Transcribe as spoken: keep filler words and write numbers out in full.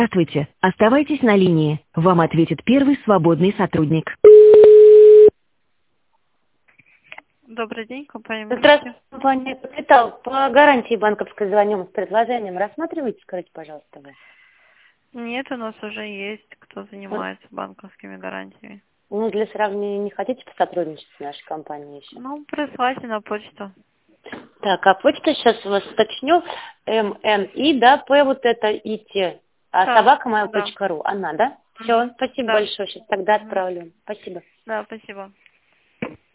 Здравствуйте. Оставайтесь на линии. Вам ответит первый свободный сотрудник. Добрый день, компания Здравствуйте, «Маяк». компания «Капитал». По гарантии банковской звоним с предложением. Рассматриваете, скажите, пожалуйста, вы? Нет, у нас уже есть, кто занимается банковскими гарантиями. Ну, для сравнения, не хотите посотрудничать с нашей компанией еще? Ну, присылайте на почту. Так, а почта сейчас у вас уточню. эм эн и, да, П вот это, и Т. А Да, собака моя да. точка ру. Она, да? Все, спасибо Да. большое. Сейчас тогда Мгм. отправлю. Спасибо. Да, спасибо.